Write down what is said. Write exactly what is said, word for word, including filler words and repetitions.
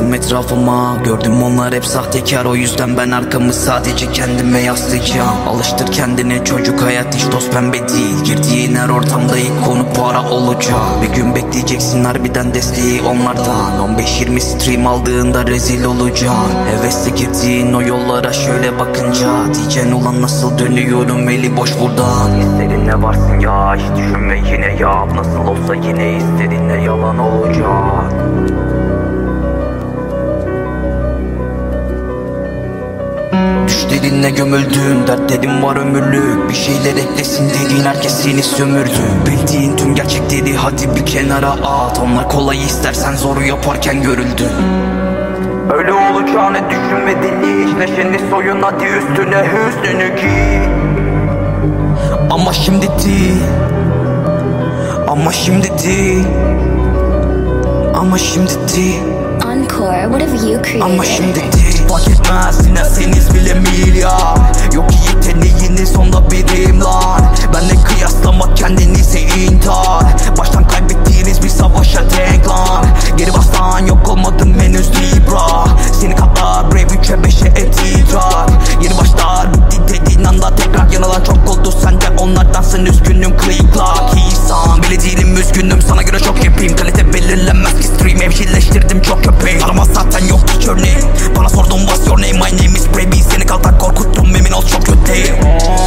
Baktım etrafıma, gördüm onlar hep sahtekar. O yüzden ben arkamı sadece kendime yaslayacağım. Alıştır kendini, çocuk hayat hiç toz pembe değil. Girdiğin her ortamda ilk konu para olacak. Bir gün bekleyeceksin harbiden desteği onlardan. on beş yirmi stream aldığında rezil olacaksın. Hevesle girdiğin o yollara şöyle bakınca diyeceksin ulan nasıl dönüyorum eli boş buradan. Hislerine varsın ya, hiç düşünme yine yap. Nasıl olsa yine istediğinle yalan olacak. Düşlerinle gömüldün, dertlerin var ömürlük. Bir şeyler eklesin dediğin herkes seni sömürdü. Bildiğin tüm gerçekleri hadi bir kenara at. Onlar kolay istersen zoru yaparken görüldü. Öyle olacağını düşünmedin hiç. Neşeni soyun hadi üstüne hüznünü giy. Ama şimdi değil. Ama şimdi değil. Ama şimdi değil. Encore, what have you created? Ama şimdi değil. Fark etmez sinerseniz bile milyar. Yok yeteneğiniz onda birim lan. Benle kıyaslamak kendinize intihar. Baştan kaybettiğiniz bir savaşa denk lan. Geri bastan yok olmadım henüz Libra. Seni katlar brave üçe beşe et idrak. Yeni başlar bitti dediğin anda tekrar yanılan çok oldu. Sen de onlardansın üzgünüm click lock İnsan bile değilim üzgünüm sana göre çok yapayım. Kalite belirlenmez ki stream evcilleştirdim çok köpeği. Arama zaten yok hiç örneğin. Bana sordun what's your name, my name is Baby. Seni kaltak korkuttum emin ol çok kötüyüm.